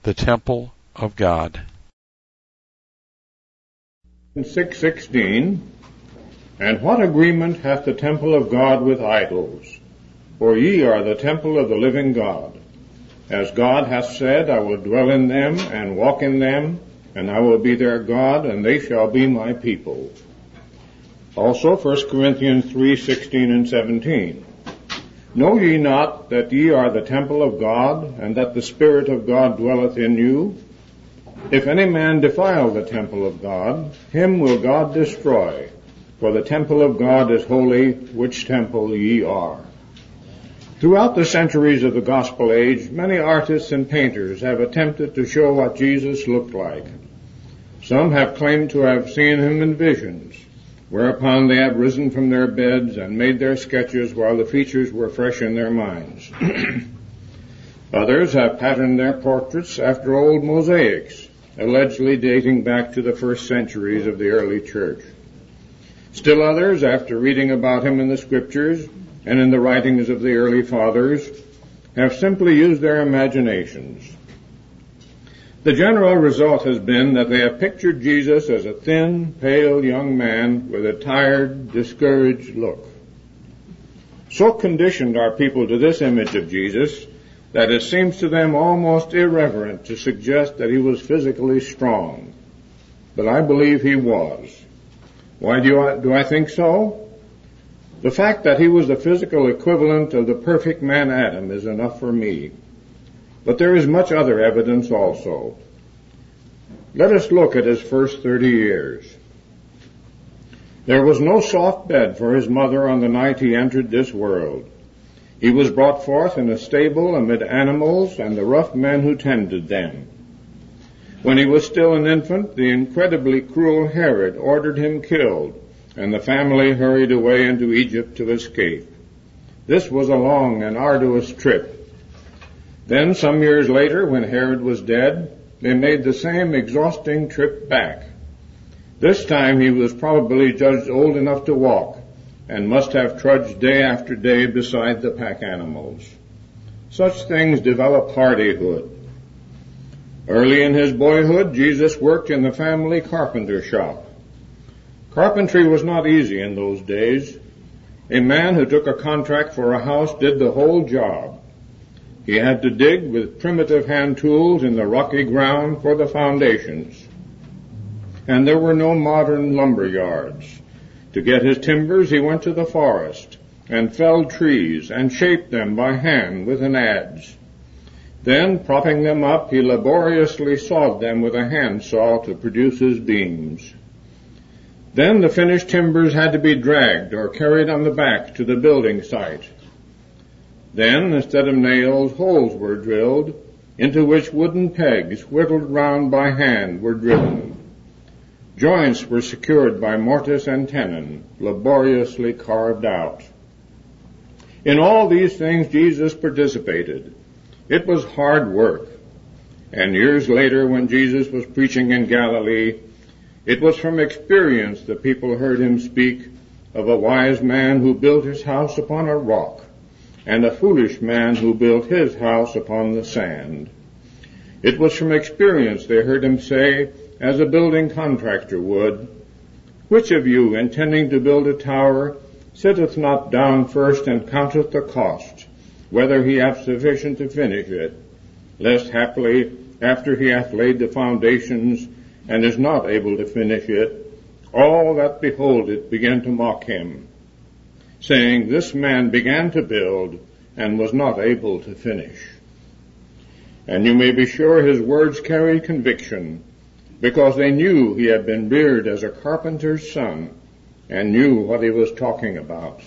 the temple of God. 6:16, And what agreement hath the temple of God with idols? For ye are the temple of the living God. As God hath said, I will dwell in them and walk in them, and I will be their God, and they shall be my people. Also 1 Corinthians 3:16 and 17. Know ye not that ye are the temple of God, and that the Spirit of God dwelleth in you? If any man defile the temple of God, him will God destroy. For the temple of God is holy, which temple ye are. Throughout the centuries of the gospel age, many artists and painters have attempted to show what Jesus looked like. Some have claimed to have seen him in visions, whereupon they have risen from their beds and made their sketches while the features were fresh in their minds. Others have patterned their portraits after old mosaics, allegedly dating back to the first centuries of the early church. Still others, after reading about him in the scriptures and in the writings of the early fathers, have simply used their imaginations. The general result has been that they have pictured Jesus as a thin, pale young man with a tired, discouraged look. So conditioned are people to this image of Jesus that it seems to them almost irreverent to suggest that he was physically strong. But I believe he was. Why do I think so? The fact that he was the physical equivalent of the perfect man Adam is enough for me. But there is much other evidence also. Let us look at his first 30 years. There was no soft bed for his mother on the night he entered this world. He was brought forth in a stable amid animals and the rough men who tended them. When he was still an infant, the incredibly cruel Herod ordered him killed, and the family hurried away into Egypt to escape. This was a long and arduous trip. Then, some years later, when Herod was dead, they made the same exhausting trip back. This time he was probably judged old enough to walk, and must have trudged day after day beside the pack animals. Such things develop hardihood. Early in his boyhood, Jesus worked in the family carpenter shop. Carpentry was not easy in those days. A man who took a contract for a house did the whole job. He had to dig with primitive hand tools in the rocky ground for the foundations. And there were no modern lumber yards. To get his timbers, he went to the forest and felled trees and shaped them by hand with an adze. Then, propping them up, he laboriously sawed them with a handsaw to produce his beams. Then the finished timbers had to be dragged or carried on the back to the building site. Then, instead of nails, holes were drilled, into which wooden pegs, whittled round by hand, were driven. Joints were secured by mortise and tenon, laboriously carved out. In all these things Jesus participated. It was hard work. And years later, when Jesus was preaching in Galilee, it was from experience that people heard him speak of a wise man who built his house upon a rock, and a foolish man who built his house upon the sand. It was from experience they heard him say, as a building contractor would, Which of you, intending to build a tower, sitteth not down first and counteth the cost, whether he hath sufficient to finish it, lest haply, after he hath laid the foundations, and is not able to finish it, all that behold it begin to mock him, saying, This man began to build, and was not able to finish. And you may be sure his words carried conviction, because they knew he had been reared as a carpenter's son, and knew what he was talking about.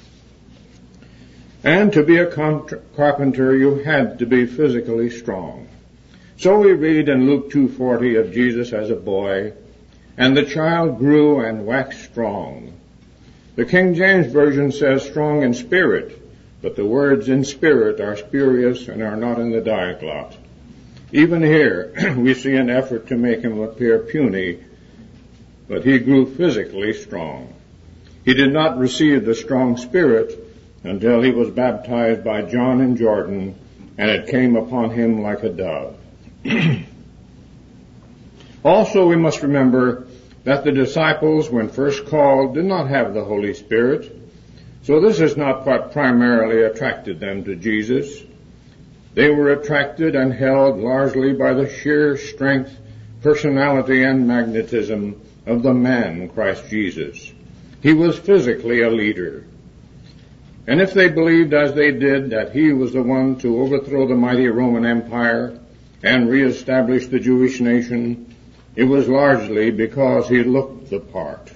And to be a carpenter, you had to be physically strong. So we read in Luke 2:40 of Jesus as a boy, and the child grew and waxed strong. The King James Version says strong in spirit, but the words in spirit are spurious and are not in the diaglott. Even here, we see an effort to make him appear puny, but he grew physically strong. He did not receive the strong spirit until he was baptized by John in Jordan, and it came upon him like a dove. Also, we must remember that the disciples, when first called, did not have the Holy Spirit. So this is not what primarily attracted them to Jesus. They were attracted and held largely by the sheer strength, personality, and magnetism of the man, Christ Jesus. He was physically a leader. And if they believed as they did that he was the one to overthrow the mighty Roman Empire and reestablish the Jewish nation, it was largely because he looked the part.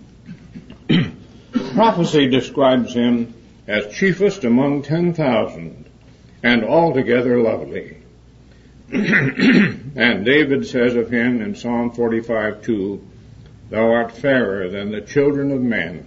Prophecy describes him as chiefest among 10,000 and altogether lovely. And David says of him in Psalm 45:2, "Thou art fairer than the children of men."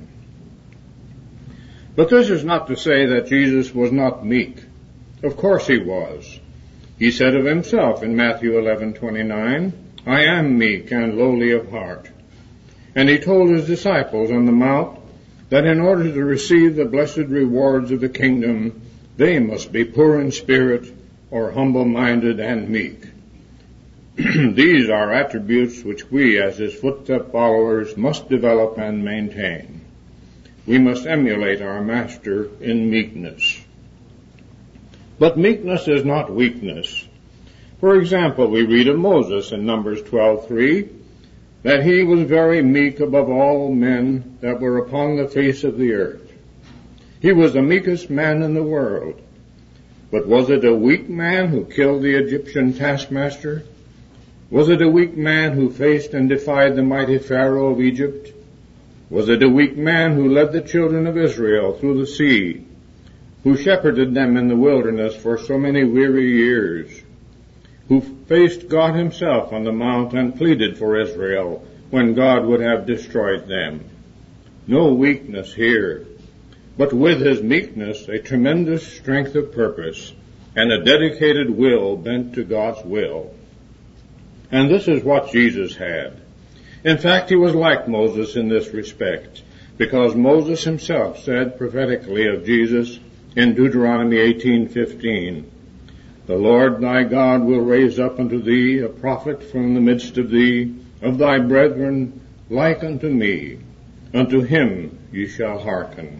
But this is not to say that Jesus was not meek. Of course he was. He said of himself in Matthew 11:29, "I am meek and lowly of heart." And he told his disciples on the Mount that in order to receive the blessed rewards of the kingdom, they must be poor in spirit or humble-minded and meek. These are attributes which we as his footstep followers must develop and maintain. We must emulate our Master in meekness. But meekness is not weakness. For example, we read of Moses in Numbers 12:3 that he was very meek above all men that were upon the face of the earth. He was the meekest man in the world. But was it a weak man who killed the Egyptian taskmaster? Was it a weak man who faced and defied the mighty Pharaoh of Egypt? Was it a weak man who led the children of Israel through the sea, who shepherded them in the wilderness for so many weary years, who faced God himself on the mount and pleaded for Israel when God would have destroyed them? No weakness here, but with his meekness a tremendous strength of purpose and a dedicated will bent to God's will. And this is what Jesus had. In fact, he was like Moses in this respect, because Moses himself said prophetically of Jesus in Deuteronomy 18:15, "The Lord thy God will raise up unto thee a prophet from the midst of thee, of thy brethren, like unto me. Unto him ye shall hearken."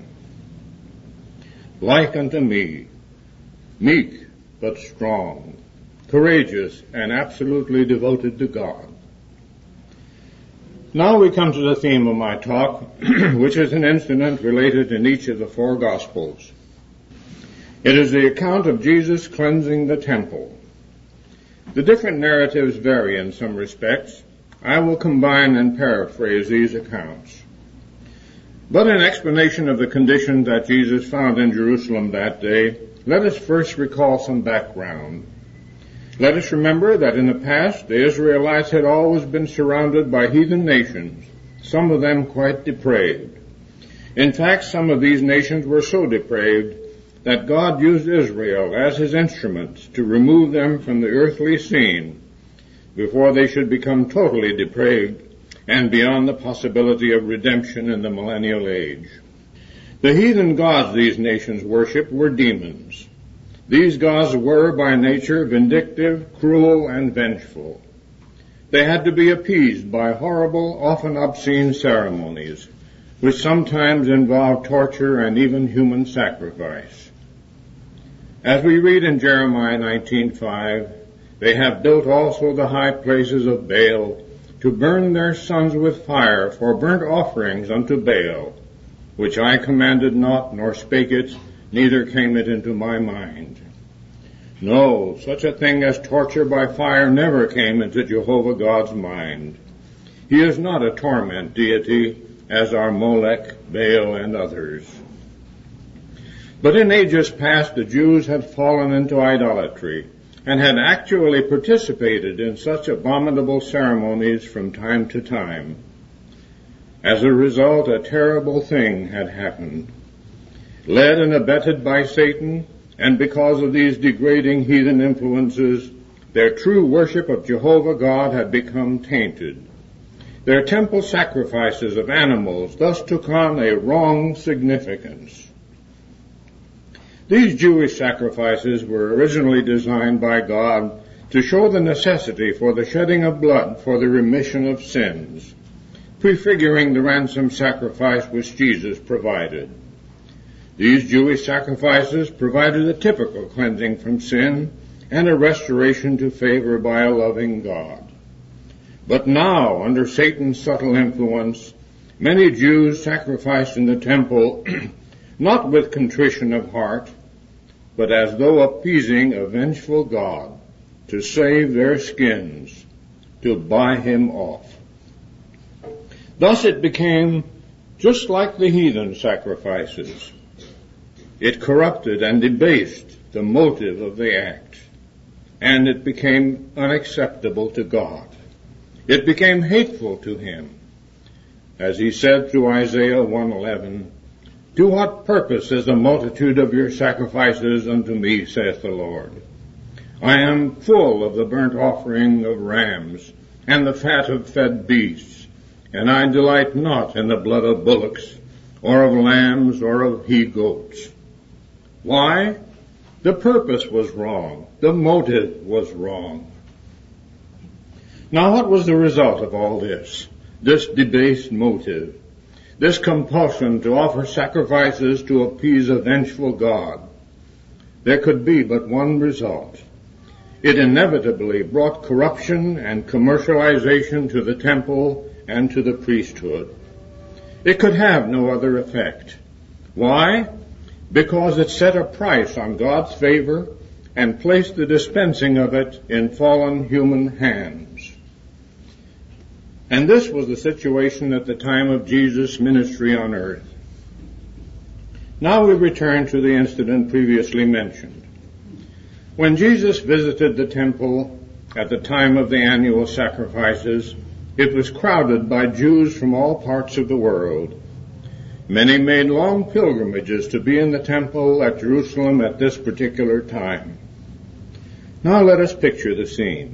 Like unto me, meek but strong, courageous and absolutely devoted to God. Now we come to the theme of my talk, which is an incident related in each of the four Gospels. It is the account of Jesus cleansing the temple. The different narratives vary in some respects. I will combine and paraphrase these accounts. But in explanation of the conditions that Jesus found in Jerusalem that day, let us first recall some background. Let us remember that in the past, the Israelites had always been surrounded by heathen nations, some of them quite depraved. In fact, some of these nations were so depraved that God used Israel as his instruments to remove them from the earthly scene before they should become totally depraved and beyond the possibility of redemption in the millennial age. The heathen gods these nations worshipped were demons. These gods were by nature vindictive, cruel, and vengeful. They had to be appeased by horrible, often obscene ceremonies, which sometimes involved torture and even human sacrifice. As we read in Jeremiah 19:5, they have built also the high places of Baal to burn their sons with fire for burnt offerings unto Baal, which I commanded not, nor spake it, neither came it into my mind. No, such a thing as torture by fire never came into Jehovah God's mind. He is not a torment deity, as are Molech, Baal, and others. But in ages past, the Jews had fallen into idolatry and had actually participated in such abominable ceremonies from time to time. As a result, a terrible thing had happened. Led and abetted by Satan, and because of these degrading heathen influences, their true worship of Jehovah God had become tainted. Their temple sacrifices of animals thus took on a wrong significance. These Jewish sacrifices were originally designed by God to show the necessity for the shedding of blood for the remission of sins, prefiguring the ransom sacrifice which Jesus provided. These Jewish sacrifices provided a typical cleansing from sin and a restoration to favor by a loving God. But now, under Satan's subtle influence, many Jews sacrificed in the temple not with contrition of heart, but as though appeasing a vengeful God to save their skins, to buy him off. Thus it became just like the heathen sacrifices. It corrupted and debased the motive of the act, and it became unacceptable to God. It became hateful to him. As he said through Isaiah 1:11, "To what purpose is the multitude of your sacrifices unto me, saith the Lord? I am full of the burnt offering of rams and the fat of fed beasts, and I delight not in the blood of bullocks, or of lambs, or of he-goats." Why? The purpose was wrong. The motive was wrong. Now what was the result of all this? This debased motive, this compulsion to offer sacrifices to appease a vengeful God. There could be but one result. It inevitably brought corruption and commercialization to the temple and to the priesthood. It could have no other effect. Why? Because it set a price on God's favor and placed the dispensing of it in fallen human hands. And this was the situation at the time of Jesus' ministry on earth. Now we return to the incident previously mentioned. When Jesus visited the temple at the time of the annual sacrifices, it was crowded by Jews from all parts of the world. Many made long pilgrimages to be in the temple at Jerusalem at this particular time. Now let us picture the scene.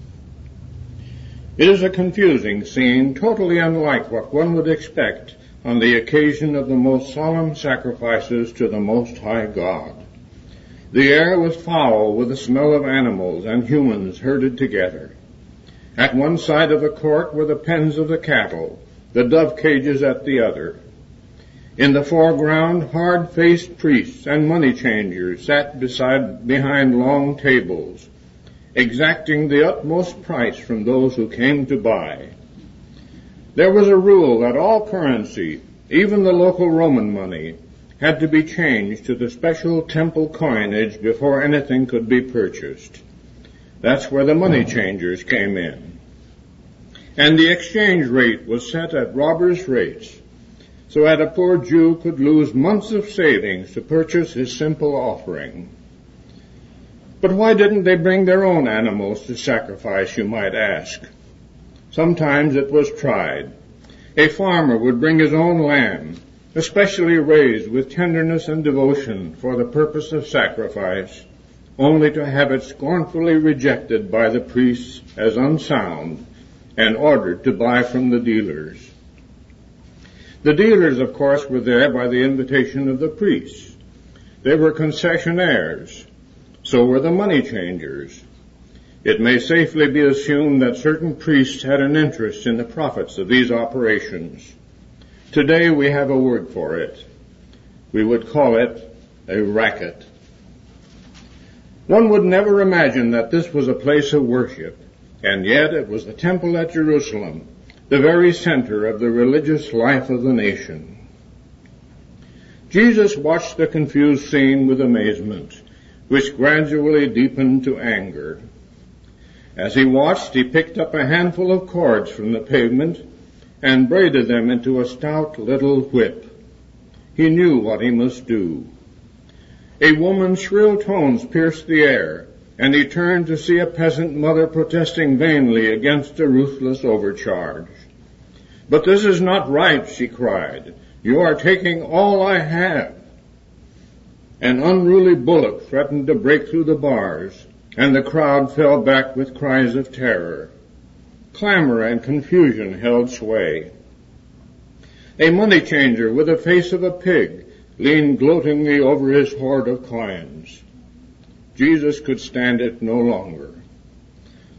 It is a confusing scene, totally unlike what one would expect on the occasion of the most solemn sacrifices to the Most High God. The air was foul with the smell of animals and humans herded together. At one side of the court were the pens of the cattle, the dove cages at the other. In the foreground, hard-faced priests and money changers sat behind long tables, exacting the utmost price from those who came to buy. There was a rule that all currency, even the local Roman money, had to be changed to the special temple coinage before anything could be purchased. That's where the money changers came in. And the exchange rate was set at robbers' rates, so that a poor Jew could lose months of savings to purchase his simple offering. But why didn't they bring their own animals to sacrifice, you might ask? Sometimes it was tried. A farmer would bring his own lamb, especially raised with tenderness and devotion for the purpose of sacrifice, only to have it scornfully rejected by the priests as unsound and ordered to buy from the dealers. The dealers, of course, were there by the invitation of the priests. They were concessionaires. So were the money changers. It may safely be assumed that certain priests had an interest in the profits of these operations. Today we have a word for it. We would call it a racket. One would never imagine that this was a place of worship, and yet it was the temple at Jerusalem, the very center of the religious life of the nation. Jesus watched the confused scene with amazement, which gradually deepened to anger. As he watched, he picked up a handful of cords from the pavement and braided them into a stout little whip. He knew what he must do. A woman's shrill tones pierced the air, and he turned to see a peasant mother protesting vainly against a ruthless overcharge. "But this is not right," she cried. "You are taking all I have." An unruly bullock threatened to break through the bars, and the crowd fell back with cries of terror. Clamor and confusion held sway. A money changer with the face of a pig leaned gloatingly over his horde of coins. Jesus could stand it no longer.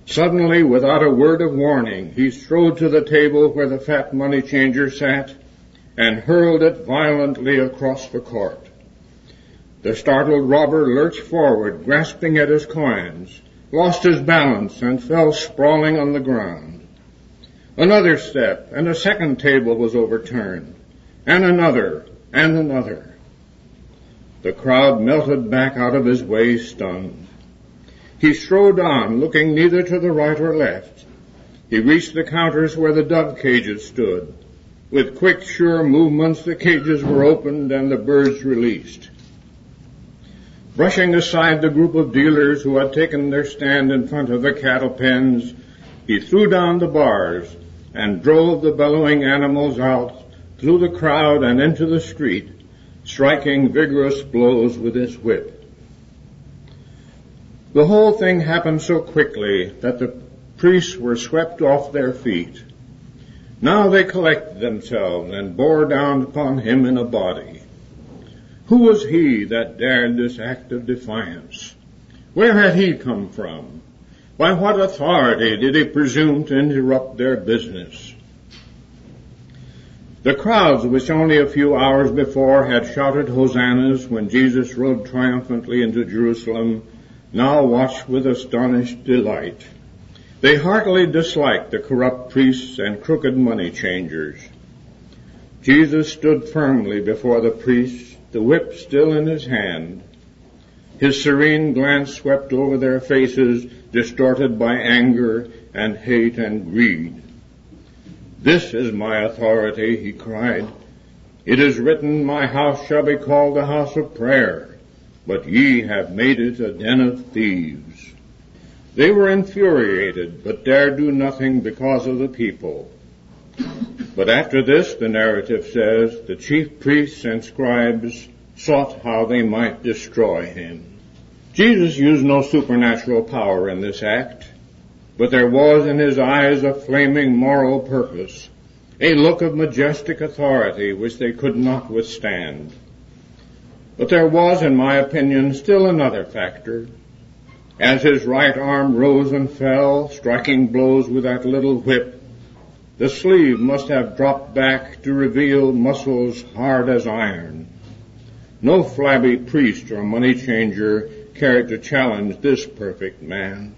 Suddenly, without a word of warning, he strode to the table where the fat money changer sat and hurled it violently across the court. The startled robber lurched forward, grasping at his coins, lost his balance, and fell sprawling on the ground. Another step, and a second table was overturned, and another, and another. The crowd melted back out of his way, stunned. He strode on, looking neither to the right or left. He reached the counters where the dove cages stood. With quick, sure movements, the cages were opened and the birds released. Brushing aside the group of dealers who had taken their stand in front of the cattle pens, he threw down the bars and drove the bellowing animals out through the crowd and into the street, striking vigorous blows with his whip. The whole thing happened so quickly that the priests were swept off their feet. Now they collected themselves and bore down upon him in a body. Who was he that dared this act of defiance? Where had he come from? By what authority did he presume to interrupt their business? The crowds which only a few hours before had shouted hosannas when Jesus rode triumphantly into Jerusalem now watched with astonished delight. They heartily disliked the corrupt priests and crooked money changers. Jesus stood firmly before the priests, the whip still in his hand. His serene glance swept over their faces, distorted by anger and hate and greed. "This is my authority," he cried. "It is written, my house shall be called the house of prayer, but ye have made it a den of thieves." They were infuriated, but dared do nothing because of the people. But after this, the narrative says, the chief priests and scribes sought how they might destroy him. Jesus used no supernatural power in this act, but there was in his eyes a flaming moral purpose, a look of majestic authority which they could not withstand. But there was, in my opinion, still another factor. As his right arm rose and fell, striking blows with that little whip, the sleeve must have dropped back to reveal muscles hard as iron. No flabby priest or money changer cared to challenge this perfect man.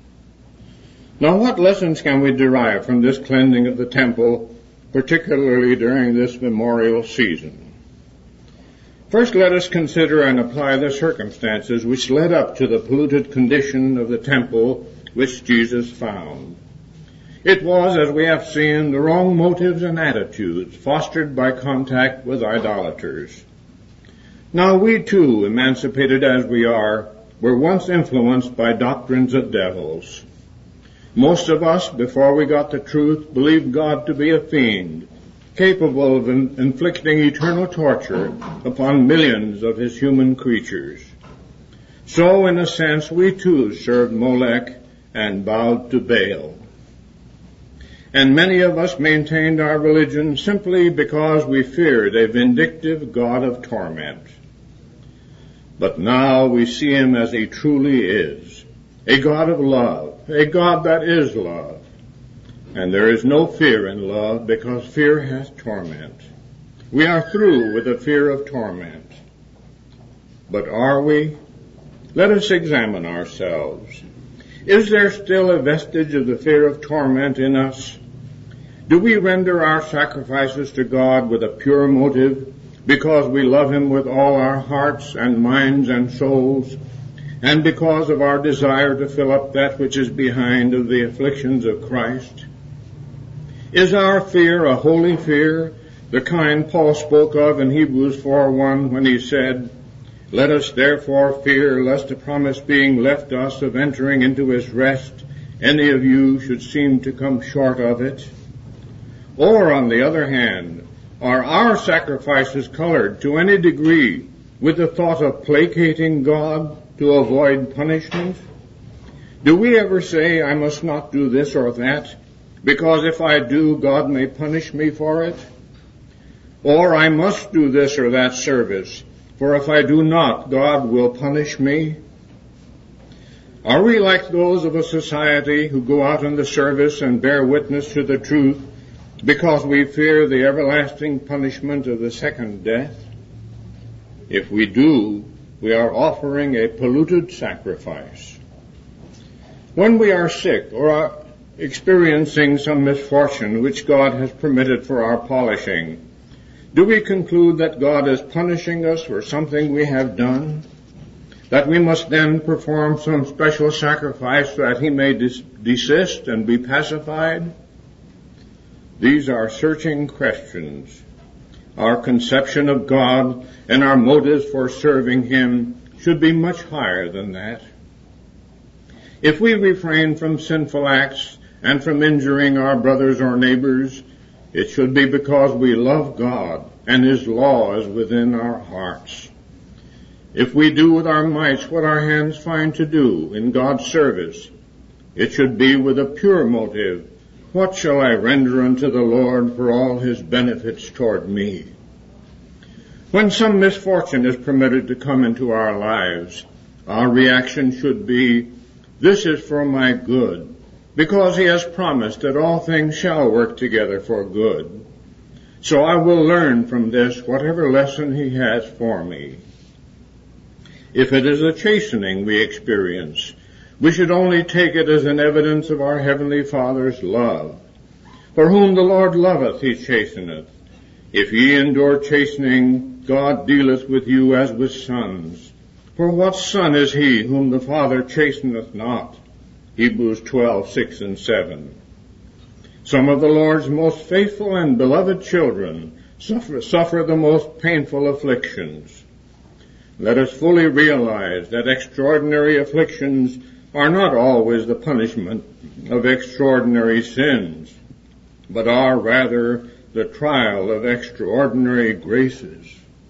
Now, what lessons can we derive from this cleansing of the temple, particularly during this memorial season? First, let us consider and apply the circumstances which led up to the polluted condition of the temple which Jesus found. It was, as we have seen, the wrong motives and attitudes fostered by contact with idolaters. Now we too, emancipated as we are, were once influenced by doctrines of devils. Most of us, before we got the truth, believed God to be a fiend, capable of inflicting eternal torture upon millions of his human creatures. So, in a sense, we too served Molech and bowed to Baal. And many of us maintained our religion simply because we feared a vindictive God of torment. But now we see him as he truly is, a God of love, a God that is love. And there is no fear in love, because fear has torment. We are through with the fear of torment. But are we? Let us examine ourselves. Is there still a vestige of the fear of torment in us? Do we render our sacrifices to God with a pure motive, because we love him with all our hearts and minds and souls, and because of our desire to fill up that which is behind of the afflictions of Christ? Is our fear a holy fear, the kind Paul spoke of in Hebrews 4:1 when he said, "Let us therefore fear, lest a promise being left us of entering into his rest, any of you should seem to come short of it"? Or, on the other hand, are our sacrifices colored to any degree with the thought of placating God to avoid punishment? Do we ever say, "I must not do this or that, because if I do, God may punish me for it"? Or, "I must do this or that service, for if I do not, God will punish me"? Are we like those of a society who go out in the service and bear witness to the truth because we fear the everlasting punishment of the second death? If we do, we are offering a polluted sacrifice. When we are sick or are experiencing some misfortune which God has permitted for our polishing, do we conclude that God is punishing us for something we have done? That we must then perform some special sacrifice so that he may desist and be pacified? These are searching questions. Our conception of God and our motives for serving him should be much higher than that. If we refrain from sinful acts and from injuring our brothers or neighbors, it should be because we love God and his law is within our hearts. If we do with our mights what our hands find to do in God's service, it should be with a pure motive. What shall I render unto the Lord for all his benefits toward me? When some misfortune is permitted to come into our lives, our reaction should be, this is for my good, because he has promised that all things shall work together for good. So I will learn from this whatever lesson he has for me. If it is a chastening we experience, we should only take it as an evidence of our Heavenly Father's love. For whom the Lord loveth, he chasteneth. If ye endure chastening, God dealeth with you as with sons. For what son is he whom the Father chasteneth not? Hebrews 12:6 and 7. Some of the Lord's most faithful and beloved children suffer the most painful afflictions. Let us fully realize that extraordinary afflictions are not always the punishment of extraordinary sins, but are rather the trial of extraordinary graces.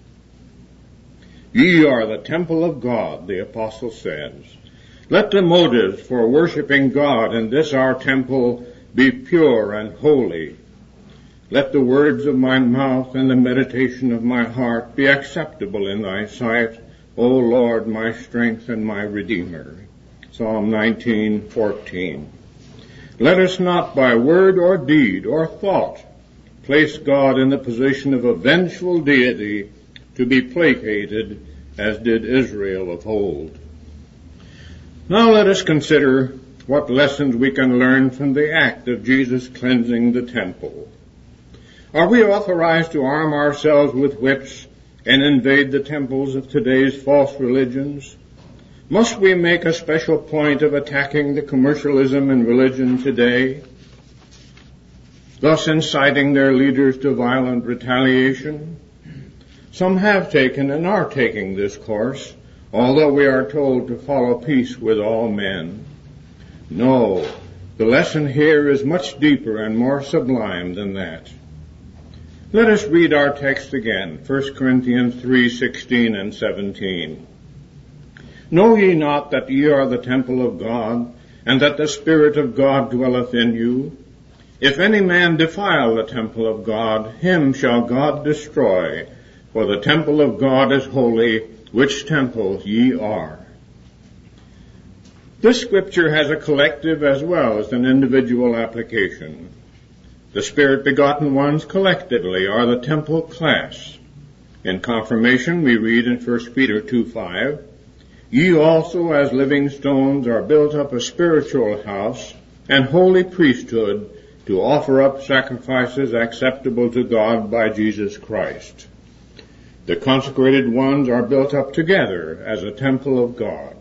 Ye are the temple of God, the apostle says. Let the motives for worshiping God in this our temple be pure and holy. Let the words of my mouth and the meditation of my heart be acceptable in thy sight, O Lord, my strength and my Redeemer. Psalm 19:14. Let us not by word or deed or thought place God in the position of a vengeful deity to be placated as did Israel of old. Now let us consider what lessons we can learn from the act of Jesus cleansing the temple. Are we authorized to arm ourselves with whips and invade the temples of today's false religions? Must we make a special point of attacking the commercialism in religion today, thus inciting their leaders to violent retaliation? Some have taken and are taking this course, although we are told to follow peace with all men. No, the lesson here is much deeper and more sublime than that. Let us read our text again, 1 Corinthians 3:16 and 17. Know ye not that ye are the temple of God, and that the Spirit of God dwelleth in you? If any man defile the temple of God, him shall God destroy, for the temple of God is holy, which temple ye are. This scripture has a collective as well as an individual application. The Spirit-begotten ones collectively are the temple class. In confirmation, we read in 1 Peter 2:5, Ye also as living stones are built up a spiritual house and holy priesthood to offer up sacrifices acceptable to God by Jesus Christ. The consecrated ones are built up together as a temple of God.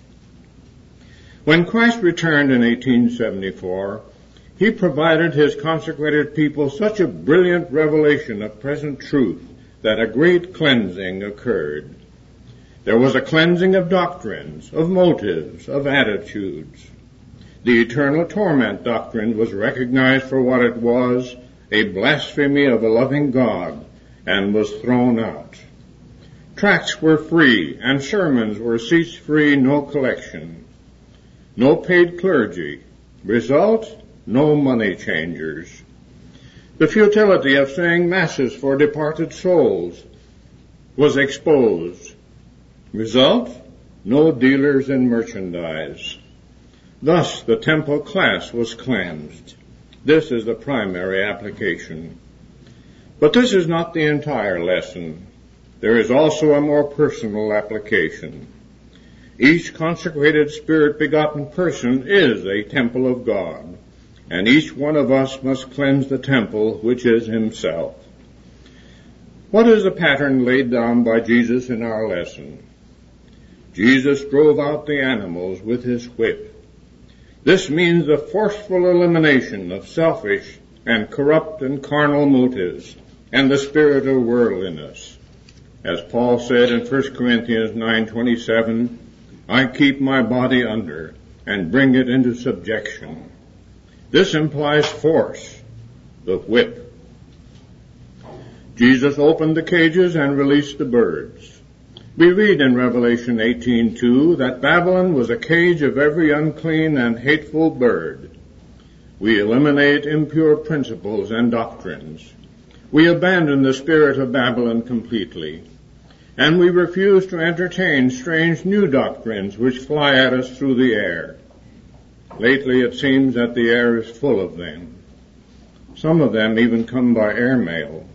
When Christ returned in 1874, he provided his consecrated people such a brilliant revelation of present truth that a great cleansing occurred. There was a cleansing of doctrines, of motives, of attitudes. The eternal torment doctrine was recognized for what it was, a blasphemy of a loving God, and was thrown out. Tracts were free, and sermons were cease-free, no collection. No paid clergy. Result, no money changers. The futility of saying masses for departed souls was exposed. Result, no dealers in merchandise. Thus the temple class was cleansed. This is the primary application. But this is not the entire lesson. There is also a more personal application. Each consecrated Spirit-begotten person is a temple of God, and each one of us must cleanse the temple which is himself. What is the pattern laid down by Jesus in our lesson? Jesus drove out the animals with his whip. This means the forceful elimination of selfish and corrupt and carnal motives and the spirit of worldliness. As Paul said in 1 Corinthians 9:27, I keep my body under and bring it into subjection. This implies force, the whip. Jesus opened the cages and released the birds. We read in Revelation 18:2 that Babylon was a cage of every unclean and hateful bird. We eliminate impure principles and doctrines. We abandon the spirit of Babylon completely. And we refuse to entertain strange new doctrines which fly at us through the air. Lately it seems that the air is full of them. Some of them even come by airmail.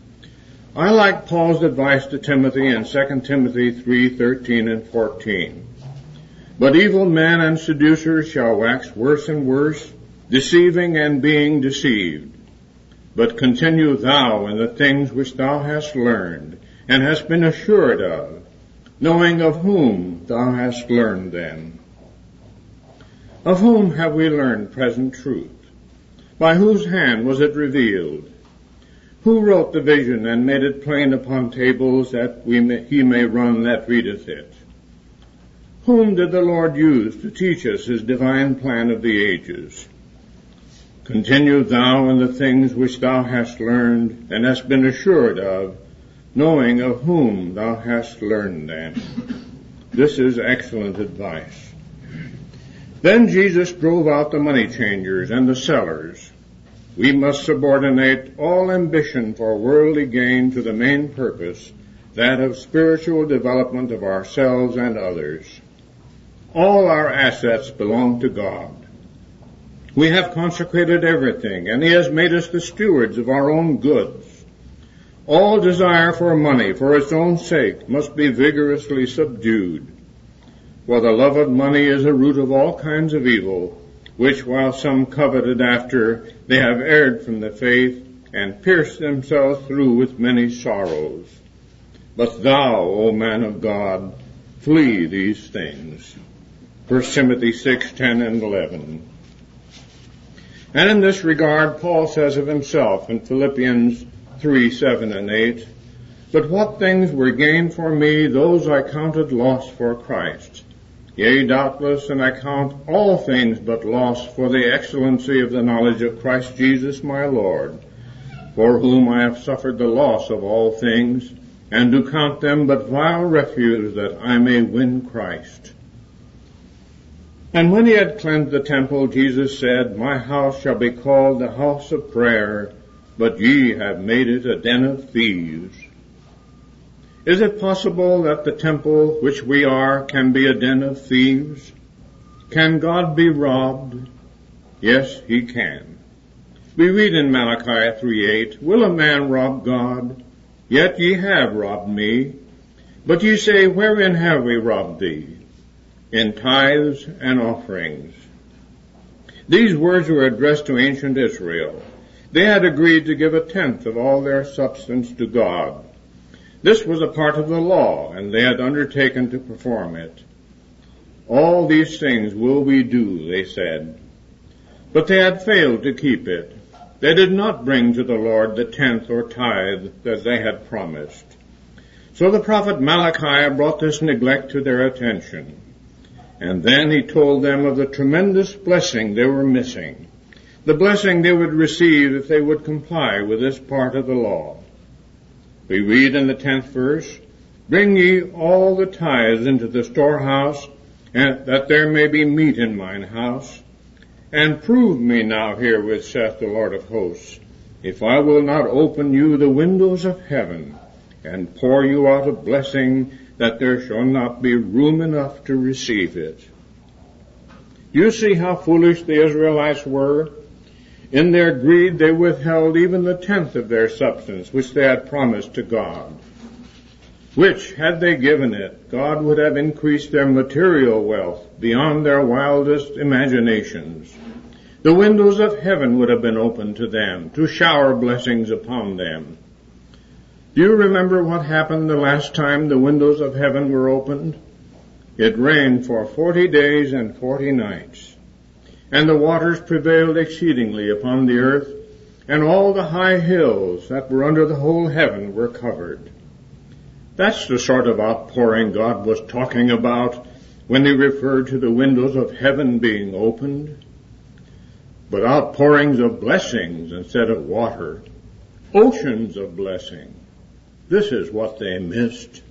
I like Paul's advice to Timothy in 2 Timothy 3:13 and 14. But evil men and seducers shall wax worse and worse, deceiving and being deceived. But continue thou in the things which thou hast learned, and hast been assured of, knowing of whom thou hast learned them. Of whom have we learned present truth? By whose hand was it revealed? Who wrote the vision and made it plain upon tables that he may run that readeth it? Whom did the Lord use to teach us his divine plan of the ages? Continue thou in the things which thou hast learned and hast been assured of, knowing of whom thou hast learned them. This is excellent advice. Then Jesus drove out the money changers and the sellers. We must subordinate all ambition for worldly gain to the main purpose, that of spiritual development of ourselves and others. All our assets belong to God. We have consecrated everything, and he has made us the stewards of our own goods. All desire for money for its own sake must be vigorously subdued. For the love of money is a root of all kinds of evil, which while some coveted after, they have erred from the faith and pierced themselves through with many sorrows. But thou, O man of God, flee these things. 1 Timothy 6:10 and 11. And in this regard, Paul says of himself in Philippians 3:7 and 8, But what things were gained for me, those I counted loss for Christ. Yea, doubtless, and I count all things but loss for the excellency of the knowledge of Christ Jesus my Lord, for whom I have suffered the loss of all things, and do count them but vile refuse that I may win Christ. And when he had cleansed the temple, Jesus said, My house shall be called the house of prayer, but ye have made it a den of thieves. Is it possible that the temple which we are can be a den of thieves? Can God be robbed? Yes, he can. We read in Malachi 3:8, Will a man rob God? Yet ye have robbed me. But ye say, Wherein have we robbed thee? In tithes and offerings. These words were addressed to ancient Israel. They had agreed to give 1/10 of all their substance to God. This was a part of the law, and they had undertaken to perform it. All these things will we do, they said. But they had failed to keep it. They did not bring to the Lord the 10th or tithe that they had promised. So the prophet Malachi brought this neglect to their attention. And then he told them of the tremendous blessing they were missing, the blessing they would receive if they would comply with this part of the law. We read in the 10th verse, Bring ye all the tithes into the storehouse, and that there may be meat in mine house. And prove me now herewith, saith the Lord of hosts, if I will not open you the windows of heaven, and pour you out a blessing, that there shall not be room enough to receive it. You see how foolish the Israelites were? In their greed they withheld even the tenth of their substance which they had promised to God, which, had they given it, God would have increased their material wealth beyond their wildest imaginations. The windows of heaven would have been opened to them to shower blessings upon them. Do you remember what happened the last time the windows of heaven were opened? It rained for 40 days and 40 nights, and the waters prevailed exceedingly upon the earth, and all the high hills that were under the whole heaven were covered. That's the sort of outpouring God was talking about when he referred to the windows of heaven being opened. But outpourings of blessings instead of water, oceans of blessing. This is what they missed.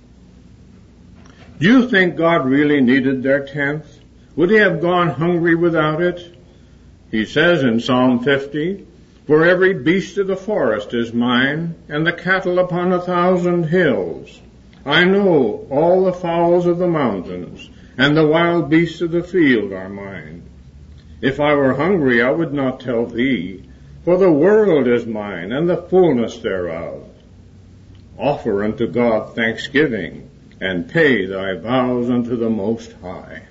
Do you think God really needed their tenth? Would he have gone hungry without it? He says in Psalm 50, "For every beast of the forest is mine, and the cattle upon 1,000 hills. I know all the fowls of the mountains, and the wild beasts of the field are mine. If I were hungry, I would not tell thee, for the world is mine, and the fullness thereof. Offer unto God thanksgiving, and pay thy vows unto the Most High."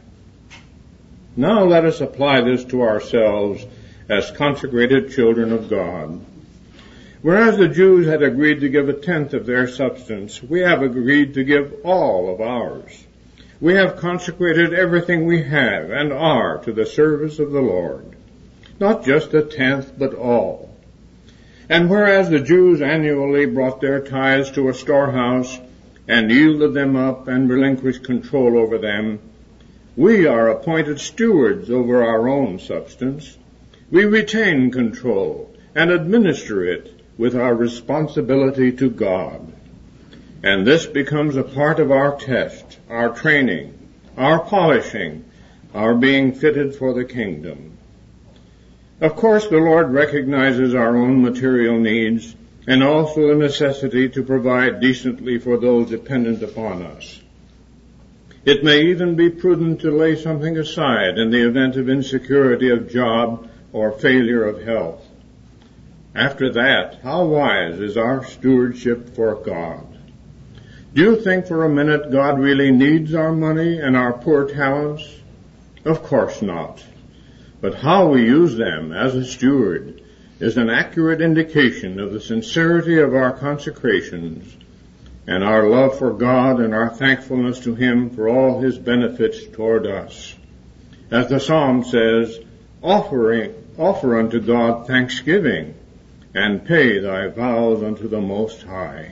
Now let us apply this to ourselves as consecrated children of God. Whereas the Jews had agreed to give a tenth of their substance, we have agreed to give all of ours. We have consecrated everything we have and are to the service of the Lord. Not just a tenth, but all. And whereas the Jews annually brought their tithes to a storehouse and yielded them up and relinquished control over them, we are appointed stewards over our own substance. We retain control and administer it with our responsibility to God. And this becomes a part of our test, our training, our polishing, our being fitted for the kingdom. Of course, the Lord recognizes our own material needs and also the necessity to provide decently for those dependent upon us. It may even be prudent to lay something aside in the event of insecurity of job or failure of health. After that, how wise is our stewardship for God? Do you think for a minute God really needs our money and our poor talents? Of course not. But how we use them as a steward is an accurate indication of the sincerity of our consecrations and our love for God and our thankfulness to him for all his benefits toward us. As the psalm says, offer unto God thanksgiving and pay thy vows unto the Most High.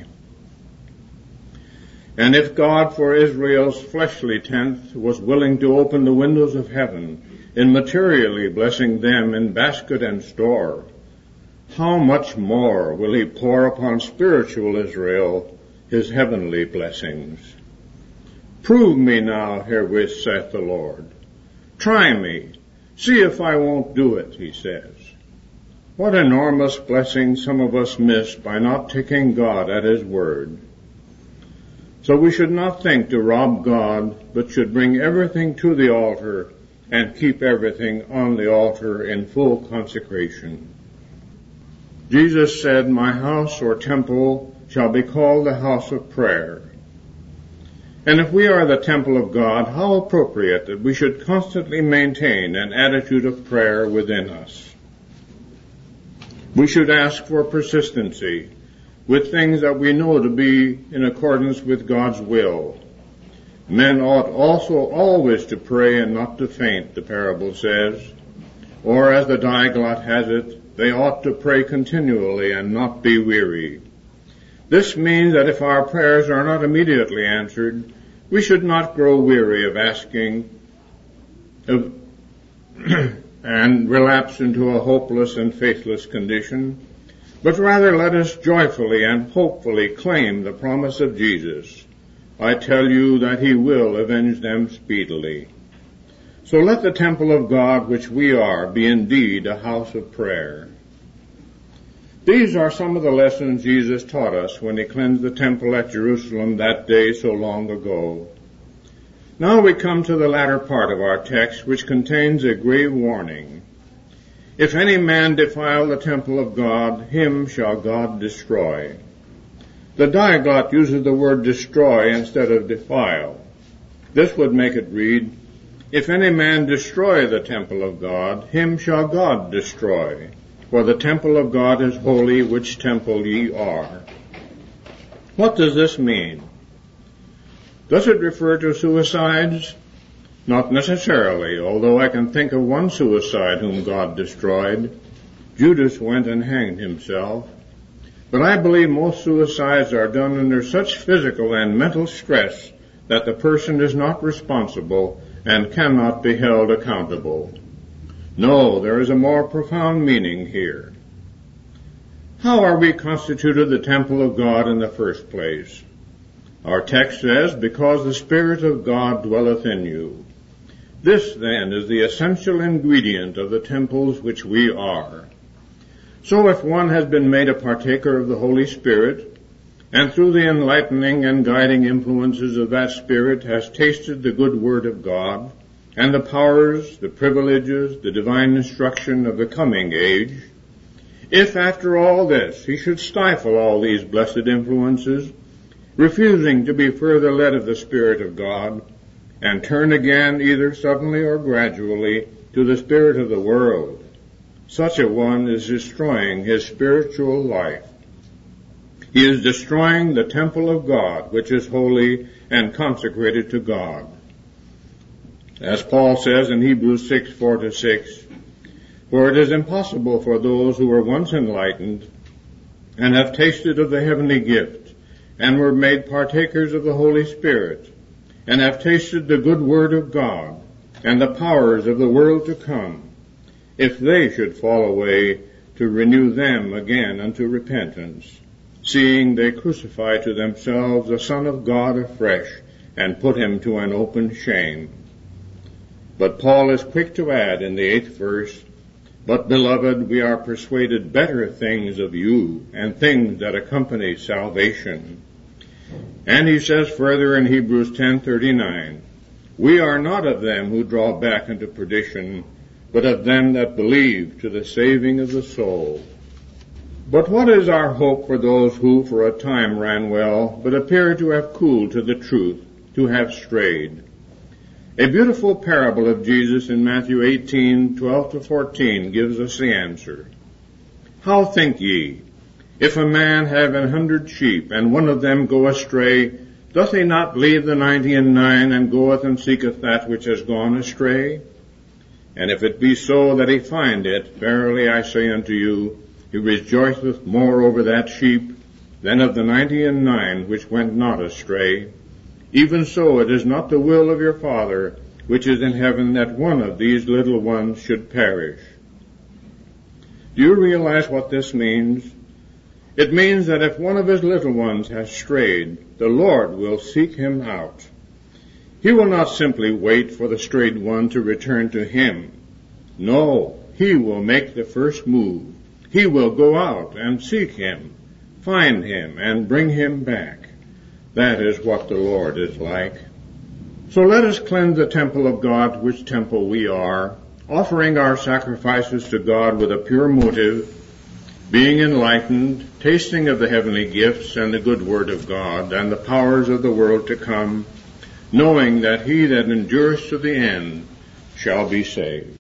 And if God for Israel's fleshly tenth was willing to open the windows of heaven in materially blessing them in basket and store, how much more will he pour upon spiritual Israel his heavenly blessings? Prove me now herewith, saith the Lord. Try me. See if I won't do it, he says. What enormous blessing some of us miss by not taking God at his word. So we should not think to rob God, but should bring everything to the altar and keep everything on the altar in full consecration. Jesus said, "My house or temple shall be called the house of prayer." And if we are the temple of God, how appropriate that we should constantly maintain an attitude of prayer within us. We should ask for persistency with things that we know to be in accordance with God's will. Men ought also always to pray and not to faint, the parable says. Or as the Diaglott has it, they ought to pray continually and not be weary. This means that if our prayers are not immediately answered, we should not grow weary of asking and relapse into a hopeless and faithless condition, but rather let us joyfully and hopefully claim the promise of Jesus. I tell you that he will avenge them speedily. So let the temple of God which we are be indeed a house of prayer. These are some of the lessons Jesus taught us when he cleansed the temple at Jerusalem that day so long ago. Now we come to the latter part of our text, which contains a grave warning. If any man defile the temple of God, him shall God destroy. The Diaglott uses the word destroy instead of defile. This would make it read, if any man destroy the temple of God, him shall God destroy. For the temple of God is holy, which temple ye are. What does this mean? Does it refer to suicides? Not necessarily, although I can think of one suicide whom God destroyed. Judas went and hanged himself. But I believe most suicides are done under such physical and mental stress that the person is not responsible and cannot be held accountable. No, there is a more profound meaning here. How are we constituted the temple of God in the first place? Our text says, because the Spirit of God dwelleth in you. This, then, is the essential ingredient of the temples which we are. So if one has been made a partaker of the Holy Spirit, and through the enlightening and guiding influences of that Spirit has tasted the good word of God, and the powers, the privileges, the divine instruction of the coming age, if after all this he should stifle all these blessed influences, refusing to be further led of the Spirit of God, and turn again either suddenly or gradually to the spirit of the world, such a one is destroying his spiritual life. He is destroying the temple of God, which is holy and consecrated to God. As Paul says in Hebrews 6:4-6, for it is impossible for those who were once enlightened and have tasted of the heavenly gift and were made partakers of the Holy Spirit and have tasted the good word of God and the powers of the world to come, if they should fall away, to renew them again unto repentance, seeing they crucify to themselves the Son of God afresh, and put him to an open shame. But Paul is quick to add in the 8th verse, but beloved, we are persuaded better things of you, and things that accompany salvation. And he says further in Hebrews 10:39, we are not of them who draw back into perdition, but of them that believe to the saving of the soul. But what is our hope for those who for a time ran well, but appear to have cooled to the truth, to have strayed? A beautiful parable of Jesus in Matthew 18:12-14 gives us the answer. How think ye? If a man have 100 sheep, and one of them go astray, doth he not leave the 99 and goeth and seeketh that which has gone astray? And if it be so that he find it, verily I say unto you, he rejoiceth more over that sheep than of the 99 which went not astray. Even so it is not the will of your Father which is in heaven that one of these little ones should perish. Do you realize what this means? It means that if one of his little ones has strayed, the Lord will seek him out. He will not simply wait for the strayed one to return to him. No, he will make the first move. He will go out and seek him, find him, and bring him back. That is what the Lord is like. So let us cleanse the temple of God, which temple we are, offering our sacrifices to God with a pure motive, being enlightened, tasting of the heavenly gifts and the good word of God and the powers of the world to come, knowing that he that endures to the end shall be saved.